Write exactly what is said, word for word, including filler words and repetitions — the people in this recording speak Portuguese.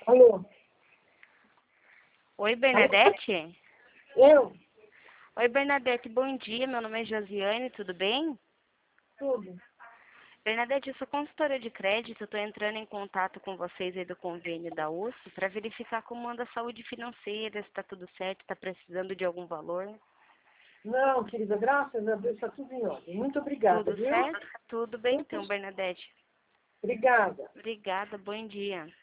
Alô? Oi, Bernadette? Eu? Oi, Bernadette, bom dia. Meu nome é Josiane, tudo bem? Tudo. Bernadette, eu sou consultora de crédito, estou entrando em contato com vocês aí do convênio da U S P para verificar como anda a saúde financeira, se está tudo certo, está precisando de algum valor. Não, querida, graças a Deus está tudo em ordem. Muito obrigada, Tudo viu? certo? Tudo bem Muito então, Bernadette. obrigada. Obrigada, bom dia.